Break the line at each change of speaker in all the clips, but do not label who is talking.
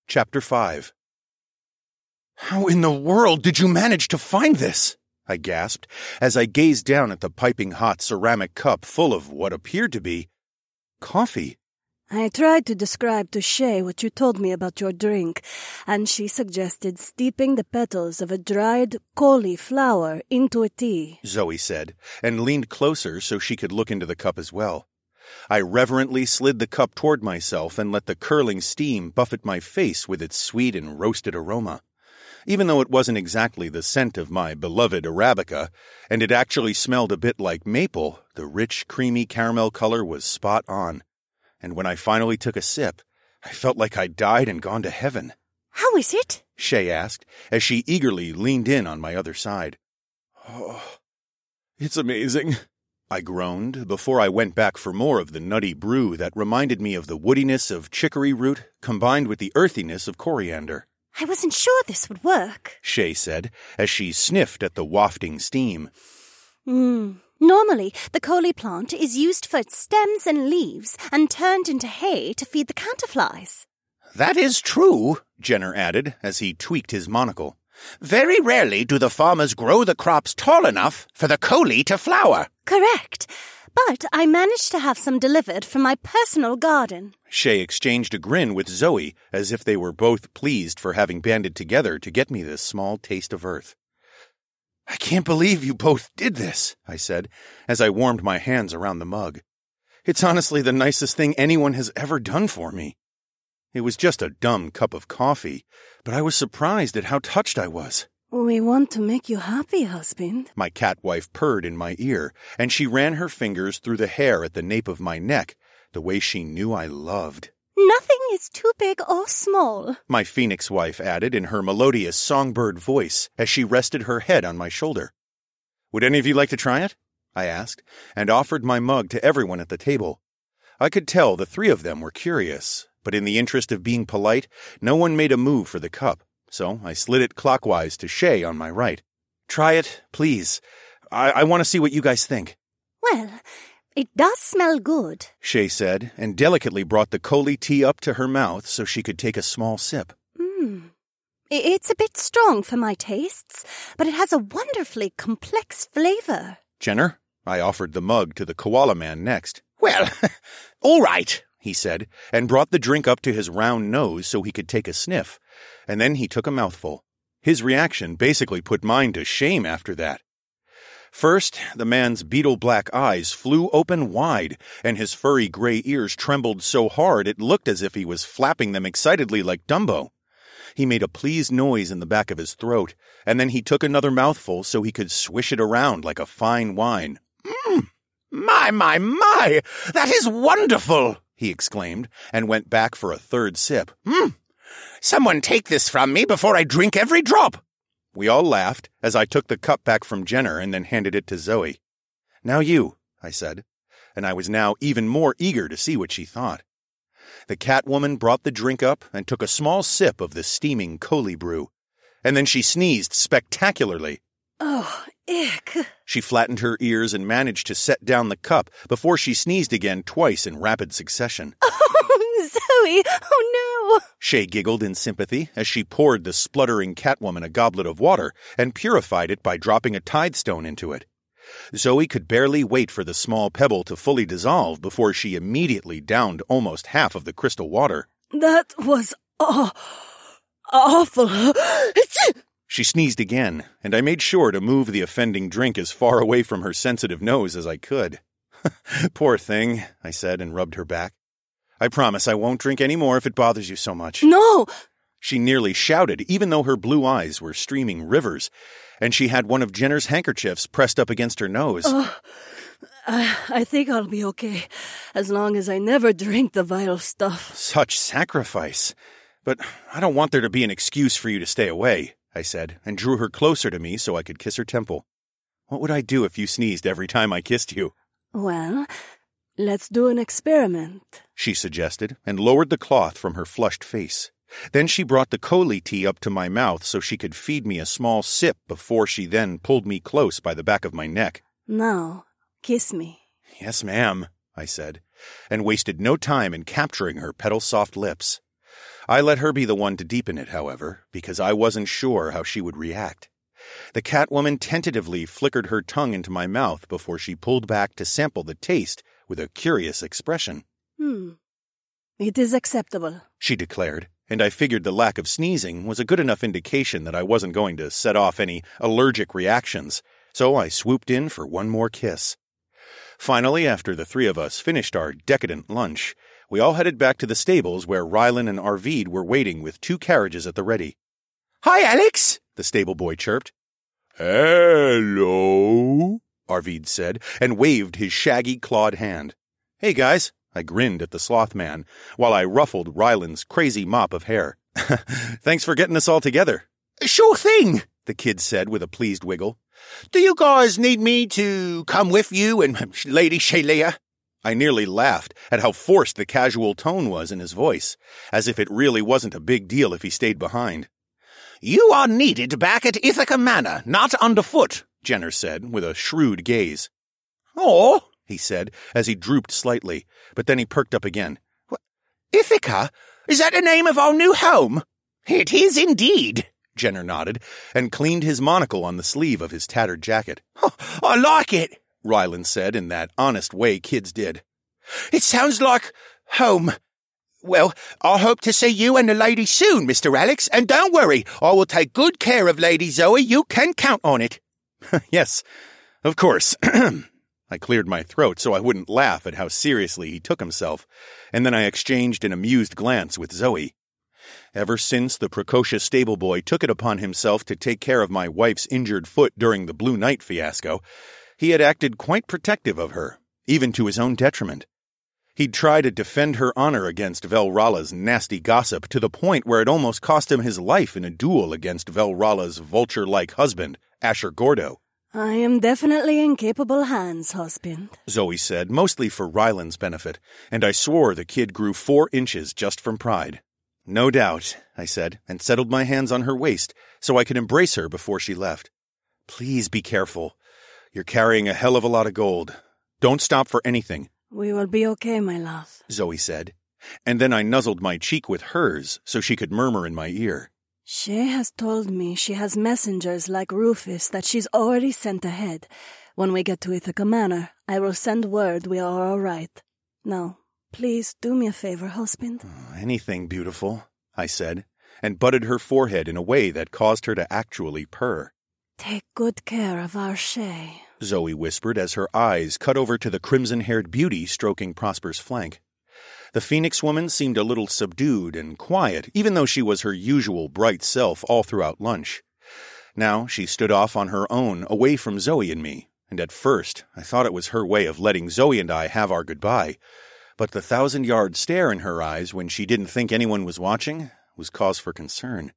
Chapter 5. "How in the world did you manage to find this?" I gasped as I gazed down at the piping hot ceramic cup full of what appeared to be coffee.
I tried to describe to Shay what you told me about your drink, and she suggested steeping the petals of a dried cauliflower into a tea,
Zoe said, and leaned closer so she could look into the cup as well. I reverently slid the cup toward myself and let the curling steam buffet my face with its sweet and roasted aroma. Even though it wasn't exactly the scent of my beloved Arabica, and it actually smelled a bit like maple, the rich, creamy caramel color was spot on. And when I finally took a sip, I felt like I'd died and gone to heaven.
"How is it?"
Shay asked, as she eagerly leaned in on my other side. "Oh, it's amazing," I groaned before I went back for more of the nutty brew that reminded me of the woodiness of chicory root combined with the earthiness of coriander.
"I wasn't sure this would work,"
Shay said, as she sniffed at the wafting steam.
Normally, the Coley plant is used for its stems and leaves and turned into hay to feed the counterflies."
"That is true," Jenner added as he tweaked his monocle. "Very rarely do the farmers grow the crops tall enough for the Coley to flower."
"Correct. But I managed to have some delivered from my personal garden."
Shay exchanged a grin with Zoe as if they were both pleased for having banded together to get me this small taste of earth. "I can't believe you both did this," I said, as I warmed my hands around the mug. "It's honestly the nicest thing anyone has ever done for me." It was just a dumb cup of coffee, but I was surprised at how touched I was.
"We want to make you happy, husband,"
My cat wife purred in my ear, and she ran her fingers through the hair at the nape of my neck, the way she knew I loved.
"Nothing is too big or small,"
my phoenix wife added in her melodious songbird voice as she rested her head on my shoulder. "Would any of you like to try it?" I asked, and offered my mug to everyone at the table. I could tell the three of them were curious, but in the interest of being polite, no one made a move for the cup, so I slid it clockwise to Shay on my right. "Try it, please. I want to see what you guys think."
"Well, it does smell good,"
Shay said, and delicately brought the Coley tea up to her mouth so she could take a small sip.
It's a bit strong for my tastes, but it has a wonderfully complex flavor."
"Jenner?" I offered the mug to the koala man next. "Well, all right," he said, and brought the drink up to his round nose so he could take a sniff, and then he took a mouthful. His reaction basically put mine to shame after that. First, the man's beetle-black eyes flew open wide, and his furry gray ears trembled so hard it looked as if he was flapping them excitedly like Dumbo. He made a pleased noise in the back of his throat, and then he took another mouthful so he could swish it around like a fine wine. My, that is wonderful!" he exclaimed, and went back for a third sip. "Someone take this from me before I drink every drop." We all laughed as I took the cup back from Jenner and then handed it to Zoe. "Now you," I said, and I was now even more eager to see what she thought. The Catwoman brought the drink up and took a small sip of the steaming Coley brew, and then she sneezed spectacularly.
"Oh, ick."
She flattened her ears and managed to set down the cup before she sneezed again twice in rapid succession.
"Oh, Zoe, oh no."
Shay giggled in sympathy as she poured the spluttering Catwoman a goblet of water and purified it by dropping a tithe stone into it. Zoe could barely wait for the small pebble to fully dissolve before she immediately downed almost half of the crystal water.
"That was awful."
She sneezed again, and I made sure to move the offending drink as far away from her sensitive nose as I could. "Poor thing," I said and rubbed her back. "I promise I won't drink any more if it bothers you so much."
"No."
She nearly shouted, even though her blue eyes were streaming rivers, and she had one of Jenner's handkerchiefs pressed up against her nose.
I think I'll be okay, as long as I never drink the vile stuff."
"Such sacrifice. But I don't want there to be an excuse for you to stay away," I said, and drew her closer to me so I could kiss her temple. "What would I do if you sneezed every time I kissed you?"
"Well, let's do an experiment,"
she suggested, and lowered the cloth from her flushed face. Then she brought the Coley tea up to my mouth so she could feed me a small sip before she then pulled me close by the back of my neck.
"Now, kiss me."
"Yes, ma'am," I said, and wasted no time in capturing her petal-soft lips. I let her be the one to deepen it, however, because I wasn't sure how she would react. The Catwoman tentatively flickered her tongue into my mouth before she pulled back to sample the taste with a curious expression.
It is acceptable,
she declared, and I figured the lack of sneezing was a good enough indication that I wasn't going to set off any allergic reactions, so I swooped in for one more kiss. Finally, after the three of us finished our decadent lunch, we all headed back to the stables where Rylan and Arvid were waiting with 2 carriages at the ready. "Hi, Alex," the stable boy chirped. "Hello," Arvid said, and waved his shaggy clawed hand. "Hey, guys," I grinned at the sloth man, while I ruffled Rylan's crazy mop of hair. "Thanks for getting us all together." "Sure thing," the kid said with a pleased wiggle. "Do you guys need me to come with you and Lady Shelia?" I nearly laughed at how forced the casual tone was in his voice, as if it really wasn't a big deal if he stayed behind. "You are needed back at Ithaca Manor, not underfoot," Jenner said, with a shrewd gaze. "Oh," he said, as he drooped slightly, but then he perked up again. "Ithaca? Is that the name of our new home?" "It is indeed," Jenner nodded, and cleaned his monocle on the sleeve of his tattered jacket. "I like it," Rylan said in that honest way kids did. "It sounds like home. Well, I hope to see you and the lady soon, Mr. Alex, and don't worry, I will take good care of Lady Zoe. You can count on it." "Yes, of course." I cleared my throat so I wouldn't laugh at how seriously he took himself, and then I exchanged an amused glance with Zoe. Ever since the precocious stable boy took it upon himself to take care of my wife's injured foot during the Blue Night fiasco, he had acted quite protective of her, even to his own detriment. He'd tried to defend her honor against Velrala's nasty gossip to the point where it almost cost him his life in a duel against Velrala's vulture-like husband, Asher Gordo.
"I am definitely in capable hands, husband,"
Zoe said, mostly for Rylan's benefit, and I swore the kid grew 4 inches just from pride. "No doubt," I said, and settled my hands on her waist so I could embrace her before she left. "Please be careful. You're carrying a hell of a lot of gold. Don't stop for anything."
"We will be okay, my love,"
Zoe said, and then I nuzzled my cheek with hers so she could murmur in my ear.
"She has told me she has messengers like Rufus that she's already sent ahead. When we get to Ithaca Manor, I will send word we are all right. Now, please do me a favor, husband."
"Anything, beautiful," I said, and butted her forehead in a way that caused her to actually purr.
"Take good care of our Shay,"
Zoe whispered as her eyes cut over to the crimson-haired beauty stroking Prosper's flank. The Phoenix woman seemed a little subdued and quiet, even though she was her usual bright self all throughout lunch. Now she stood off on her own, away from Zoe and me, and at first I thought it was her way of letting Zoe and I have our goodbye, but the 1,000-yard stare in her eyes when she didn't think anyone was watching was cause for concern.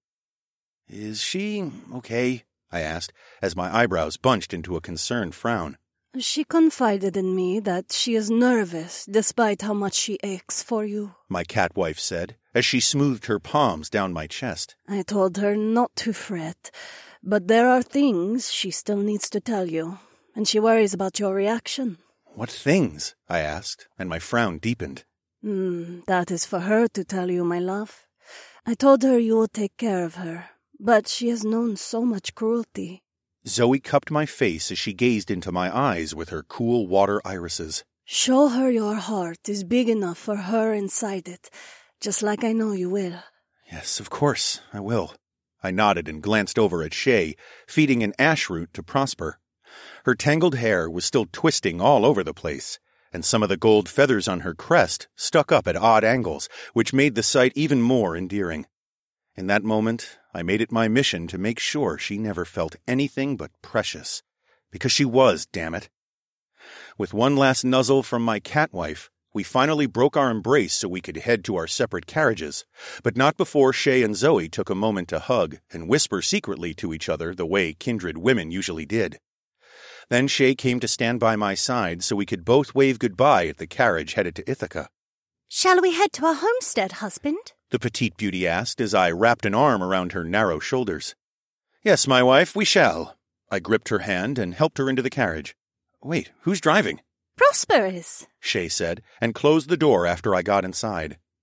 "Is she okay?" I asked, as my eyebrows bunched into a concerned frown.
"She confided in me that she is nervous despite how much she aches for you,"
my cat wife said, as she smoothed her palms down my chest.
"I told her not to fret, but there are things she still needs to tell you, and she worries about your reaction."
"What things?" I asked, and my frown deepened.
That is for her to tell you, my love. I told her you will take care of her, but she has known so much cruelty."
Zoe cupped my face as she gazed into my eyes with her cool water irises.
"Show her your heart is big enough for her inside it, just like I know you will."
"Yes, of course, I will." I nodded and glanced over at Shay, feeding an ash root to Prosper. Her tangled hair was still twisting all over the place, and some of the gold feathers on her crest stuck up at odd angles, which made the sight even more endearing. In that moment, I made it my mission to make sure she never felt anything but precious, because she was, damn it. With one last nuzzle from my cat wife, we finally broke our embrace so we could head to our separate carriages, but not before Shay and Zoe took a moment to hug and whisper secretly to each other the way kindred women usually did. Then Shay came to stand by my side so we could both wave goodbye at the carriage headed to Ithaca.
"Shall we head to our homestead, husband?"
the petite beauty asked as I wrapped an arm around her narrow shoulders. "Yes, my wife, we shall." I gripped her hand and helped her into the carriage. "Wait, who's driving?"
"Prosper is,"
Shay said, and closed the door after I got inside.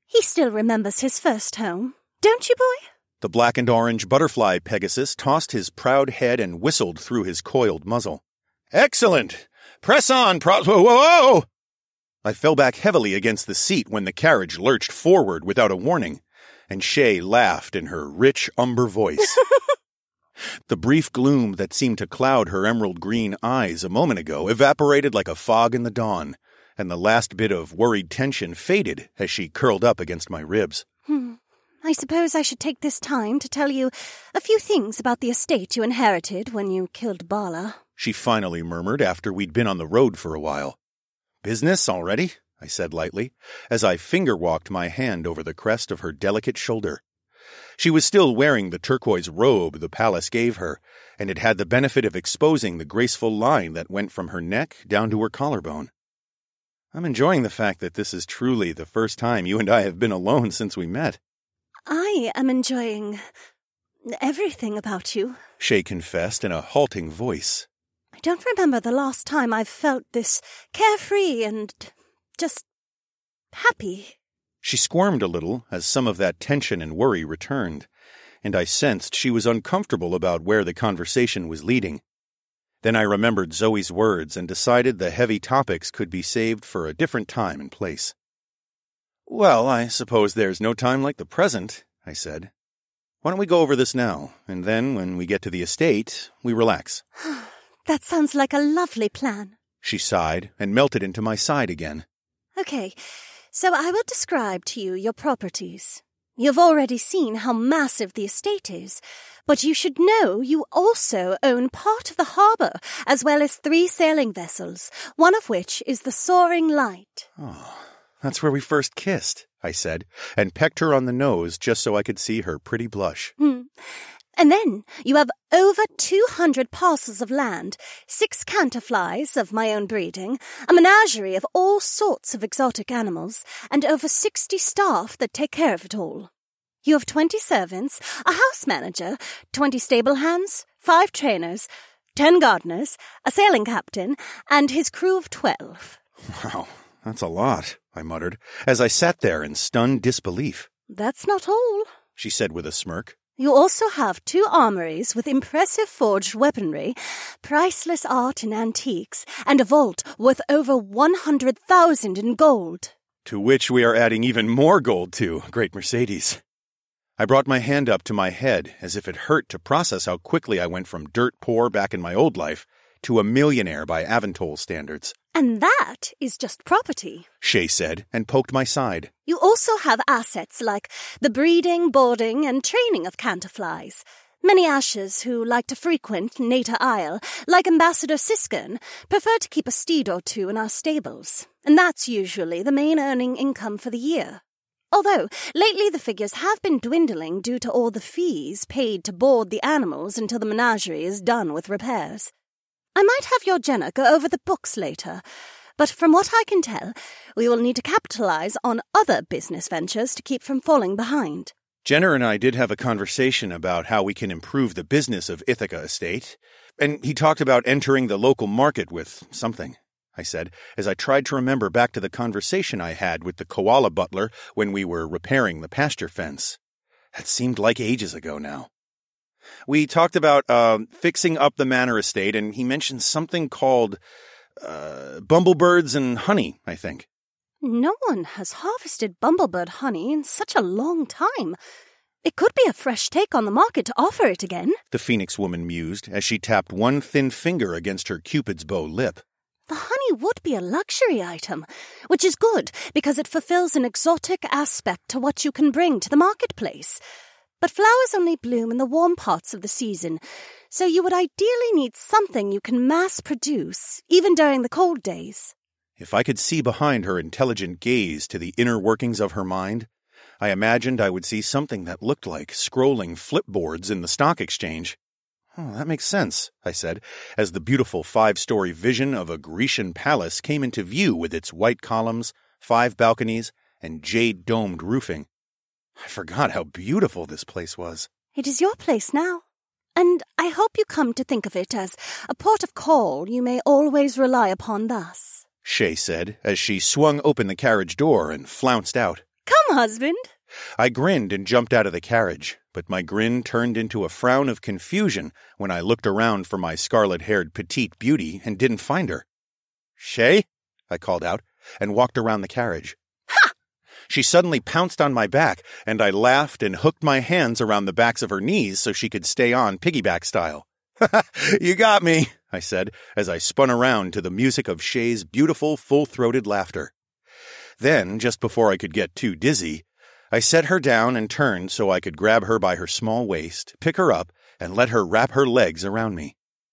He still remembers his first home, don't you, boy?
The black and orange butterfly Pegasus tossed his proud head and whistled through his coiled muzzle. Excellent! Press on, whoa! I fell back heavily against the seat when the carriage lurched forward without a warning, and Shay laughed in her rich umber voice. The brief gloom that seemed to cloud her emerald green eyes a moment ago evaporated like a fog in the dawn, and the last bit of worried tension faded as she curled up against my ribs.
I suppose I should take this time to tell you a few things about the estate you inherited when you killed Bala,
she finally murmured after we'd been on the road for a while. Business already? I said lightly, as I finger-walked my hand over the crest of her delicate shoulder. She was still wearing the turquoise robe the palace gave her, and it had the benefit of exposing the graceful line that went from her neck down to her collarbone. I'm enjoying the fact that this is truly the first time you and I have been alone since we met.
I am enjoying everything about you,
Shay confessed in a halting voice.
I don't remember the last time I've felt this carefree and just happy.
She squirmed a little as some of that tension and worry returned, and I sensed she was uncomfortable about where the conversation was leading. Then I remembered Zoe's words and decided the heavy topics could be saved for a different time and place. Well, I suppose there's no time like the present, I said. Why don't we go over this now, and then when we get to the estate, we relax.
That sounds like a lovely plan.
She sighed and melted into my side again.
Okay, so I will describe to you your properties. You've already seen how massive the estate is, but you should know you also own part of the harbour, as well as 3 sailing vessels, one of which is the Soaring Light.
Oh, that's where we first kissed, I said, and pecked her on the nose just so I could see her pretty blush.
And then you have over 200 parcels of land, 6 canterflies of my own breeding, a menagerie of all sorts of exotic animals, and over 60 staff that take care of it all. You have 20 servants, a house manager, 20 stable hands, 5 trainers, 10 gardeners, a sailing captain, and his crew of 12.
Wow, that's a lot, I muttered, as I sat there in stunned disbelief.
That's not all,
she said with a smirk.
You also have 2 armories with impressive forged weaponry, priceless art and antiques, and a vault worth over 100,000 in gold.
To which we are adding even more gold to, Great Mercedes. I brought my hand up to my head as if it hurt to process how quickly I went from dirt poor back in my old life to a millionaire by Aventol standards.
And that is just property,
Shay said, and poked my side.
You also have assets like the breeding, boarding, and training of canterflies. Many Ashers who like to frequent Nata Isle, like Ambassador Siskern, prefer to keep a steed or 2 in our stables, and that's usually the main earning income for the year. Although, lately the figures have been dwindling due to all the fees paid to board the animals until the menagerie is done with repairs. I might have your Jenna go over the books later, but from what I can tell, we will need to capitalize on other business ventures to keep from falling behind.
Jenner and I did have a conversation about how we can improve the business of Ithaca Estate, and he talked about entering the local market with something, I said, as I tried to remember back to the conversation I had with the koala butler when we were repairing the pasture fence. That seemed like ages ago now. We talked about fixing up the manor estate, and he mentioned something called bumblebirds and honey, I think.
No one has harvested bumblebird honey in such a long time. It could be a fresh take on the market to offer it again,
the Phoenix woman mused as she tapped one thin finger against her Cupid's bow lip.
The honey would be a luxury item, which is good because it fulfills an exotic aspect to what you can bring to the marketplace. But flowers only bloom in the warm parts of the season, so you would ideally need something you can mass-produce, even during the cold days.
If I could see behind her intelligent gaze to the inner workings of her mind, I imagined I would see something that looked like scrolling flipboards in the stock exchange. Oh, that makes sense, I said, as the beautiful 5-story vision of a Grecian palace came into view with its white columns, 5 balconies, and jade-domed roofing. I forgot how beautiful this place was.
It is your place now, and I hope you come to think of it as a port of call you may always rely upon thus,
Shay said, as she swung open the carriage door and flounced out.
Come, husband.
I grinned and jumped out of the carriage, but my grin turned into a frown of confusion when I looked around for my scarlet-haired petite beauty and didn't find her. "Shay?" I called out, and walked around the carriage.
Ha!
She suddenly pounced on my back, and I laughed and hooked my hands around the backs of her knees so she could stay on piggyback style. "You got me," I said, as I spun around to the music of Shay's beautiful, full-throated laughter. Then, just before I could get too dizzy, I set her down and turned so I could grab her by her small waist, pick her up, and let her wrap her legs around me.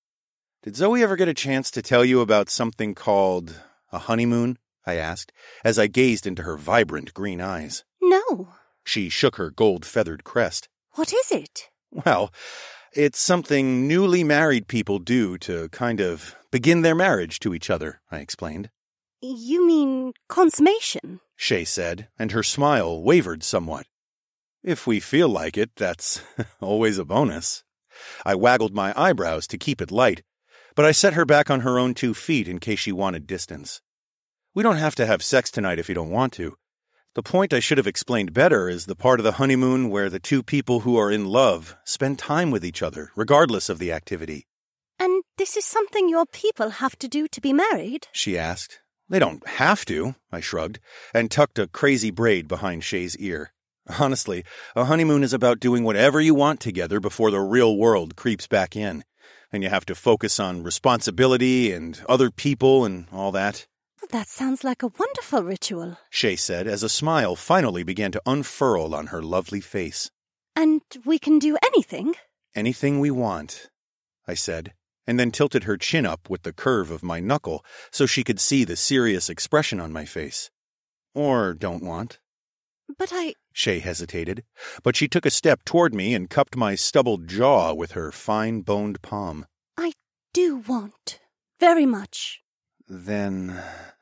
"Did Zoe ever get a chance to tell you about something called a honeymoon?" I asked, as I gazed into her vibrant green eyes.
No.
She shook her gold-feathered crest.
What is it?
"Well, it's something newly married people do to kind of begin their marriage to each other," I explained.
You mean consummation?
Shay said, and her smile wavered somewhat. "If we feel like it, that's always a bonus." I waggled my eyebrows to keep it light, but I set her back on her own 2 feet in case she wanted distance. "We don't have to have sex tonight if you don't want to. The point I should have explained better is the part of the honeymoon where the 2 people who are in love spend time with each other, regardless of the activity."
And this is something your people have to do to be married?
She asked. "They don't have to," I shrugged, and tucked a crazy braid behind Shay's ear. "Honestly, a honeymoon is about doing whatever you want together before the real world creeps back in, and you have to focus on responsibility and other people and all that."
That sounds like a wonderful ritual,
Shay said as a smile finally began to unfurl on her lovely face.
"And we can do anything?"
"Anything we want," I said, and then tilted her chin up with the curve of my knuckle so she could see the serious expression on my face. "Or don't want."
"But
Shay hesitated, but she took a step toward me and cupped my stubbled jaw with her fine-boned palm.
I do want. Very much."
"Then,"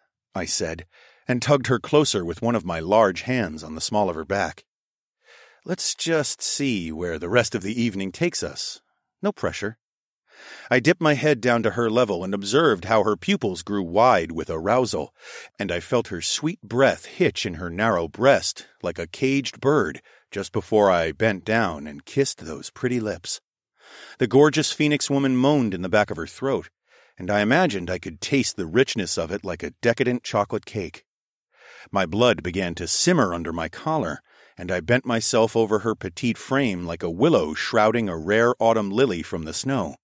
I said, and tugged her closer with one of my large hands on the small of her back. "Let's just see where the rest of the evening takes us. No pressure." I dipped my head down to her level and observed how her pupils grew wide with arousal, and I felt her sweet breath hitch in her narrow breast like a caged bird just before I bent down and kissed those pretty lips. The gorgeous Phoenix woman moaned in the back of her throat, and I imagined I could taste the richness of it like a decadent chocolate cake. My blood began to simmer under my collar, and I bent myself over her petite frame like a willow shrouding a rare autumn lily from the snow.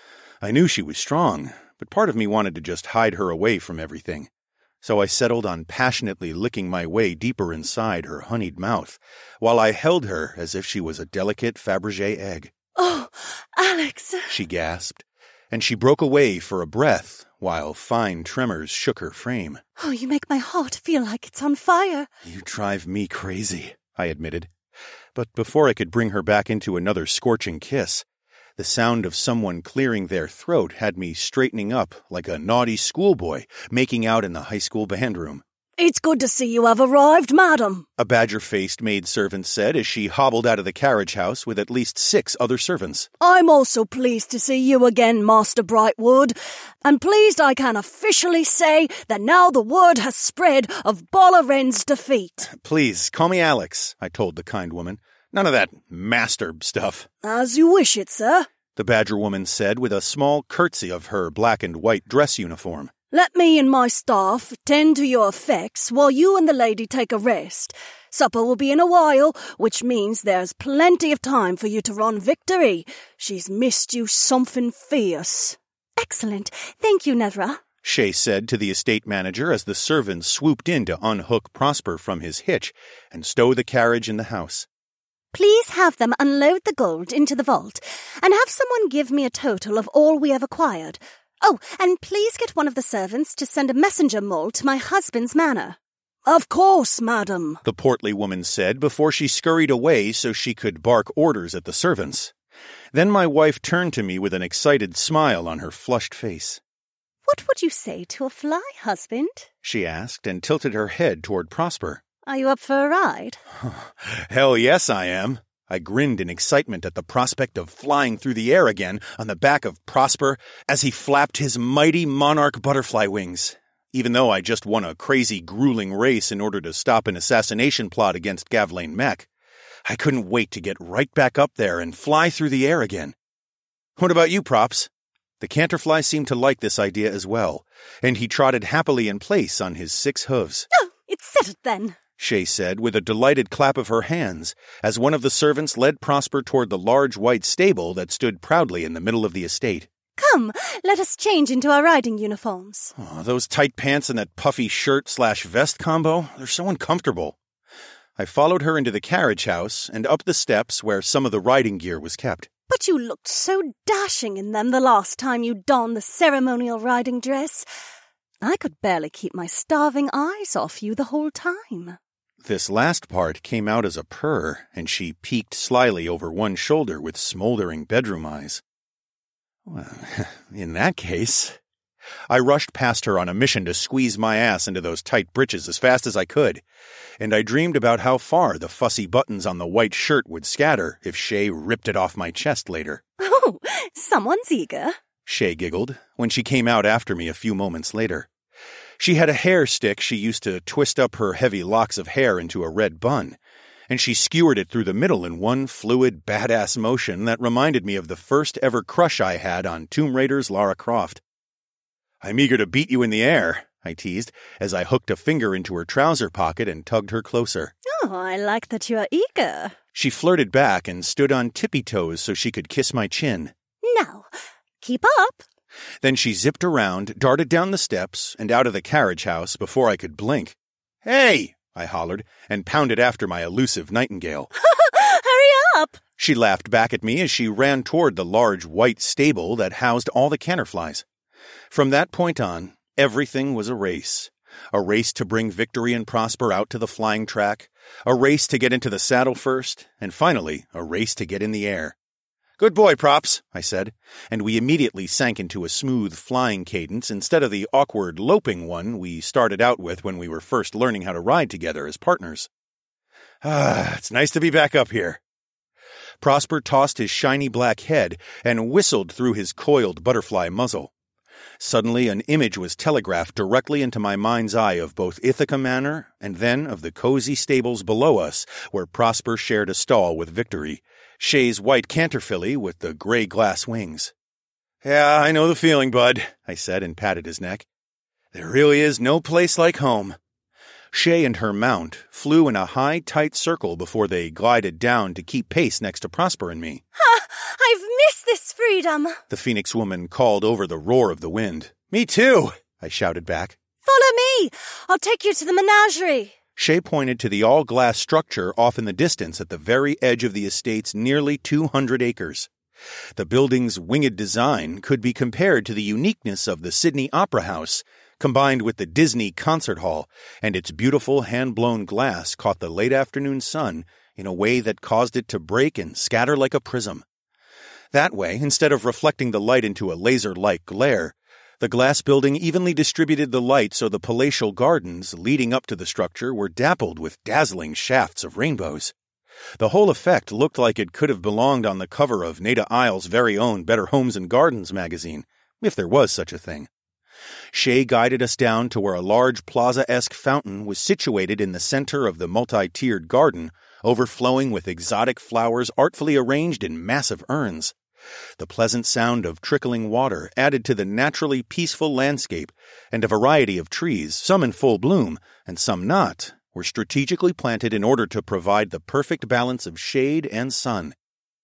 I knew she was strong, but part of me wanted to just hide her away from everything. So I settled on passionately licking my way deeper inside her honeyed mouth, while I held her as if she was a delicate Fabergé egg.
"Oh, Alex!"
she gasped, and she broke away for a breath, while fine tremors shook her frame.
"Oh, you make my heart feel like it's on fire."
"You drive me crazy," I admitted. But before I could bring her back into another scorching kiss, the sound of someone clearing their throat had me straightening up like a naughty schoolboy making out in the high school band room.
"It's good to see you have arrived, madam,"
a badger-faced maidservant said as she hobbled out of the carriage house with at least 6 other servants.
"I'm also pleased to see you again, Master Brightwood, and pleased I can officially say that now the word has spread of Bollaren's defeat."
"Please, call me Alex," I told the kind woman. "None of that master stuff."
"As you wish it, sir,"
the badger woman said with a small curtsy of her black and white dress uniform.
"Let me and my staff tend to your effects while you and the lady take a rest. Supper will be in a while, which means there's plenty of time for you to run victory. She's missed you something fierce."
"Excellent. Thank you, Nevra,"
Shay said to the estate manager as the servants swooped in to unhook Prosper from his hitch and stow the carriage in the house.
"Please have them unload the gold into the vault, and have someone give me a total of all we have acquired. Oh, and please get one of the servants to send a messenger mole to my husband's manor."
"Of course, madam,"
the portly woman said before she scurried away so she could bark orders at the servants. Then my wife turned to me with an excited smile on her flushed face.
"What would you say to a fly, husband?"
she asked and tilted her head toward Prosper.
"Are you up for a ride?"
"Hell yes, I am." I grinned in excitement at the prospect of flying through the air again on the back of Prosper as he flapped his mighty monarch butterfly wings. even though I just won a crazy, grueling race in order to stop an assassination plot against Gavlane Mech. I couldn't wait to get right back up there and fly through the air again. What about you, Props? The Canterfly seemed to like this idea as well, and he trotted happily in place on his 6 hooves.
Oh, it's settled then,
Shay said with a delighted clap of her hands as one of the servants led Prosper toward the large white stable that stood proudly in the middle of the estate.
Come, let us change into our riding uniforms.
Oh, those tight pants and that puffy shirt/vest combo, they're so uncomfortable. I followed her into the carriage house and up the steps where some of the riding gear was kept.
But you looked so dashing in them the last time you donned the ceremonial riding dress. I could barely keep my starving eyes off you the whole time.
This last part came out as a purr, and she peeked slyly over one shoulder with smoldering bedroom eyes. Well, in that case... I rushed past her on a mission to squeeze my ass into those tight breeches as fast as I could, and I dreamed about how far the fussy buttons on the white shirt would scatter if Shay ripped it off my chest later.
Oh, someone's eager,
Shay giggled when she came out after me a few moments later. She had a hair stick she used to twist up her heavy locks of hair into a red bun, and she skewered it through the middle in one fluid, badass motion that reminded me of the first ever crush I had on Tomb Raider's Lara Croft. I'm eager to beat you in the air, I teased, as I hooked a finger into her trouser pocket and tugged her closer.
Oh, I like that you are eager.
She flirted back and stood on tippy toes so she could kiss my chin.
Now, keep up.
Then she zipped around, darted down the steps, and out of the carriage house before I could blink. Hey! I hollered, and pounded after my elusive nightingale.
Hurry up!
She laughed back at me as she ran toward the large white stable that housed all the Canterflies. From that point on, everything was a race. A race to bring Victory and Prosper out to the flying track, a race to get into the saddle first, and finally, a race to get in the air. Good boy, Props, I said, and we immediately sank into a smooth flying cadence instead of the awkward loping one we started out with when we were first learning how to ride together as partners. It's nice to be back up here. Prosper tossed his shiny black head and whistled through his coiled butterfly muzzle. Suddenly an image was telegraphed directly into my mind's eye of both Ithaca Manor and then of the cozy stables below us where Prosper shared a stall with Victory, Shay's white canterfilly with the gray glass wings. Yeah, I know the feeling, bud, I said and patted his neck. There really is no place like home. Shay and her mount flew in a high, tight circle before they glided down to keep pace next to Prosper and me.
Ha! I've missed this freedom,
the Phoenix woman called over the roar of the wind. Me too, I shouted back.
Follow me! I'll take you to the menagerie.
Shay pointed to the all-glass structure off in the distance at the very edge of the estate's nearly 200 acres. The building's winged design could be compared to the uniqueness of the Sydney Opera House, combined with the Disney Concert Hall, and its beautiful hand-blown glass caught the late afternoon sun in a way that caused it to break and scatter like a prism. That way, instead of reflecting the light into a laser-like glare, the glass building evenly distributed the light so the palatial gardens leading up to the structure were dappled with dazzling shafts of rainbows. The whole effect looked like it could have belonged on the cover of Nada Isle's very own Better Homes and Gardens magazine, if there was such a thing. Shay guided us down to where a large plaza-esque fountain was situated in the center of the multi-tiered garden, overflowing with exotic flowers artfully arranged in massive urns. The pleasant sound of trickling water added to the naturally peaceful landscape, and a variety of trees, some in full bloom and some not, were strategically planted in order to provide the perfect balance of shade and sun.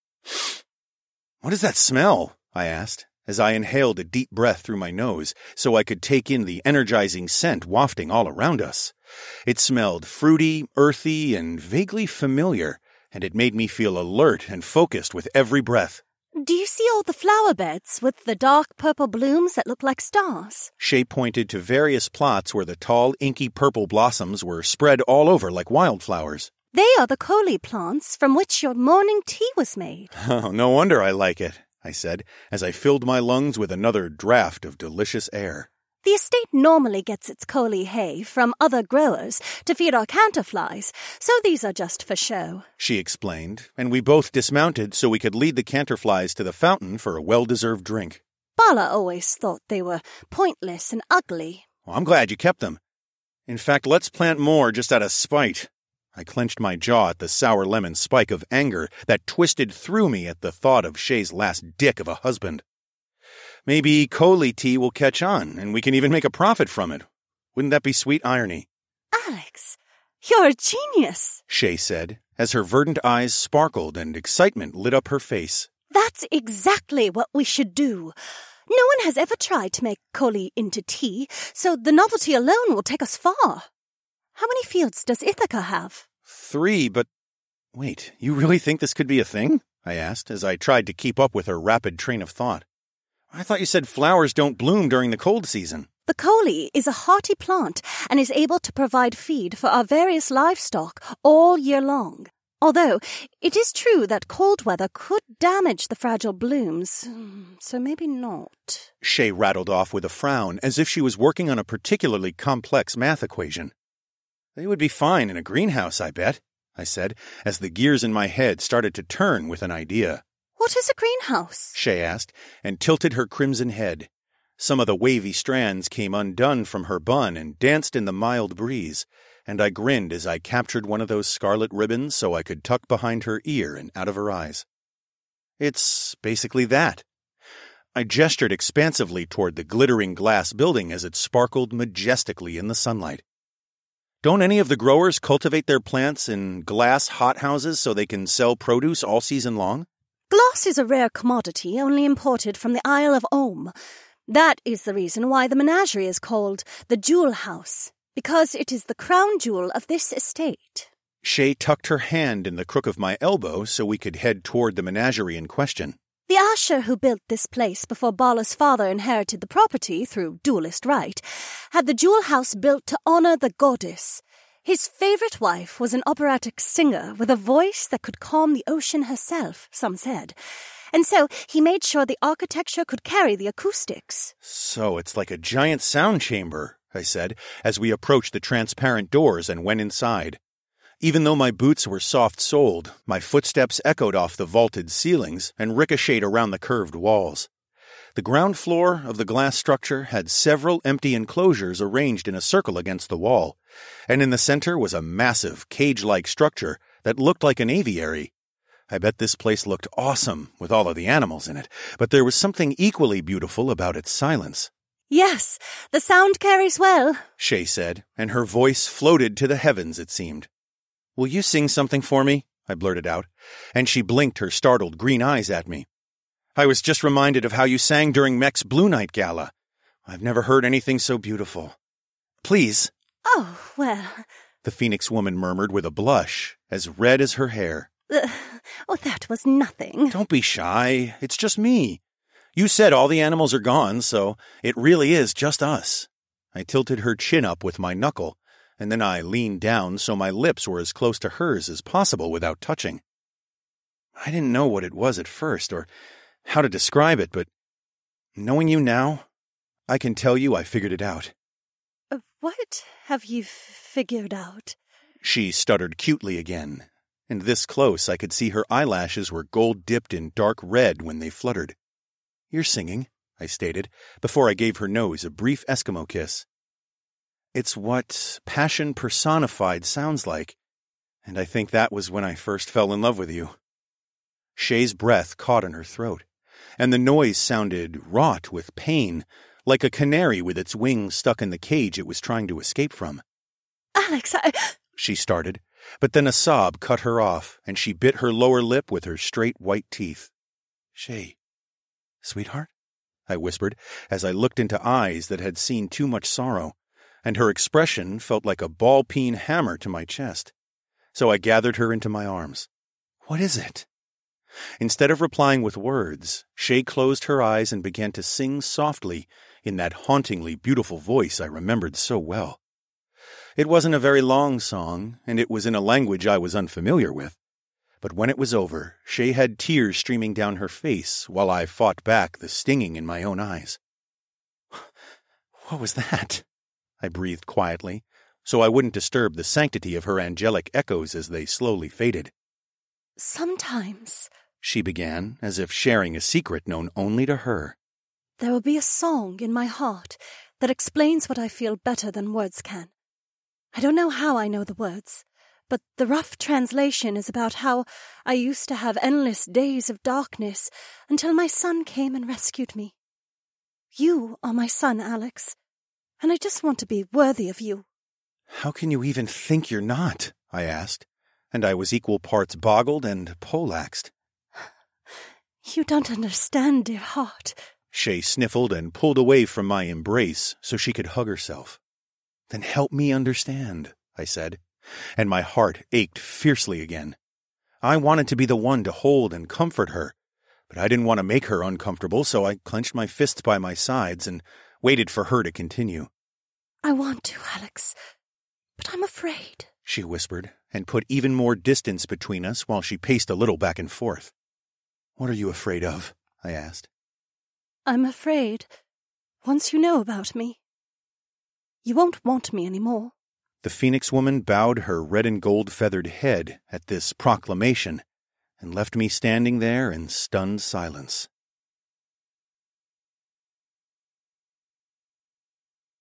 What is that smell? I asked, as I inhaled a deep breath through my nose so I could take in the energizing scent wafting all around us. It smelled fruity, earthy, and vaguely familiar, and it made me feel alert and focused with every breath.
Do you see all the flower beds with the dark purple blooms that look like stars?
Shay pointed to various plots where the tall, inky purple blossoms were spread all over like wildflowers.
They are the Coley plants from which your morning tea was made.
Oh, no wonder I like it, I said, as I filled my lungs with another draught of delicious air.
The estate normally gets its Coley hay from other growers to feed our canterflies, so these are just for show,
she explained, and we both dismounted so we could lead the canterflies to the fountain for a well-deserved drink.
Bala always thought they were pointless and ugly.
Well, I'm glad you kept them. In fact, let's plant more just out of spite. I clenched my jaw at the sour lemon spike of anger that twisted through me at the thought of Shay's last dick of a husband. Maybe Coley tea will catch on, and we can even make a profit from it. Wouldn't that be sweet irony?
Alex, you're a genius,
Shay said, as her verdant eyes sparkled and excitement lit up her face.
That's exactly what we should do. No one has ever tried to make Coley into tea, so the novelty alone will take us far. How many fields does Ithaca have?
3, but... Wait, you really think this could be a thing? I asked, as I tried to keep up with her rapid train of thought. I thought you said flowers don't bloom during the cold season.
The Coley is a hardy plant and is able to provide feed for our various livestock all year long. Although, it is true that cold weather could damage the fragile blooms, so maybe not.
Shay rattled off with a frown, as if she was working on a particularly complex math equation. They would be fine in a greenhouse, I bet, I said, as the gears in my head started to turn with an idea.
What is a greenhouse?
Shay asked, and tilted her crimson head. Some of the wavy strands came undone from her bun and danced in the mild breeze, and I grinned as I captured one of those scarlet ribbons so I could tuck behind her ear and out of her eyes. It's basically that. I gestured expansively toward the glittering glass building as it sparkled majestically in the sunlight. Don't any of the growers cultivate their plants in glass hothouses so they can sell produce all season long?
Glass is a rare commodity only imported from the Isle of Ohm. That is the reason why the menagerie is called the Jewel House, because it is the crown jewel of this estate.
Shay tucked her hand in the crook of my elbow so we could head toward the menagerie in question.
The Asher who built this place before Bala's father inherited the property through duelist right had the Jewel House built to honor the goddess. His favorite wife was an operatic singer with a voice that could calm the ocean herself, some said. And so he made sure the architecture could carry the acoustics.
So it's like a giant sound chamber, I said, as we approached the transparent doors and went inside. Even though my boots were soft-soled, my footsteps echoed off the vaulted ceilings and ricocheted around the curved walls. The ground floor of the glass structure had several empty enclosures arranged in a circle against the wall, and in the center was a massive, cage-like structure that looked like an aviary. I bet this place looked awesome with all of the animals in it, but there was something equally beautiful about its silence.
Yes, the sound carries well,
Shay said, and her voice floated to the heavens, it seemed. Will you sing something for me? I blurted out, and she blinked her startled green eyes at me. I was just reminded of how you sang during Mech's Blue Night Gala. I've never heard anything so beautiful. Please.
Oh, well.
The Phoenix woman murmured with a blush, as red as her hair.
That was nothing.
Don't be shy. It's just me. You said all the animals are gone, so it really is just us. I tilted her chin up with my knuckle, and then I leaned down so my lips were as close to hers as possible without touching. I didn't know what it was at first, or how to describe it, but knowing you now, I can tell you I figured it out.
What have you figured out?
She stuttered cutely again, and this close I could see her eyelashes were gold-dipped in dark red when they fluttered. You're singing, I stated, before I gave her nose a brief Eskimo kiss. It's what passion personified sounds like, and I think that was when I first fell in love with you. Shay's breath caught in her throat, and the noise sounded wrought with pain, like a canary with its wings stuck in the cage it was trying to escape from.
Alex,
She started, but then a sob cut her off, and she bit her lower lip with her straight white teeth. Shay, sweetheart? I whispered, as I looked into eyes that had seen too much sorrow, and her expression felt like a ball-peen hammer to my chest. So I gathered her into my arms. What is it? Instead of replying with words, Shay closed her eyes and began to sing softly in that hauntingly beautiful voice I remembered so well. It wasn't a very long song, and it was in a language I was unfamiliar with. But when it was over, Shay had tears streaming down her face while I fought back the stinging in my own eyes. What was that? I breathed quietly, so I wouldn't disturb the sanctity of her angelic echoes as they slowly faded.
Sometimes,
she began, as if sharing a secret known only to her.
There will be a song in my heart
that explains what I feel better than words can. I don't know how I know the words, but the rough translation is about how I used to have endless days of darkness until my son came and rescued me. You are my son, Alex, and I just want to be worthy of you.
How can you even think you're not? I asked, and I was equal parts boggled and poleaxed.
You don't understand, dear heart.
Shay sniffled and pulled away from my embrace so she could hug herself. Then help me understand, I said, and my heart ached fiercely again. I wanted to be the one to hold and comfort her, but I didn't want to make her uncomfortable, so I clenched my fists by my sides and waited for her to continue.
I want to, Alex, but I'm afraid,
she whispered, and put even more distance between us while she paced a little back and forth. What are you afraid of? I asked.
I'm afraid, once you know about me, you won't want me anymore.
The Phoenix woman bowed her red and gold feathered head at this proclamation and left me standing there in stunned silence.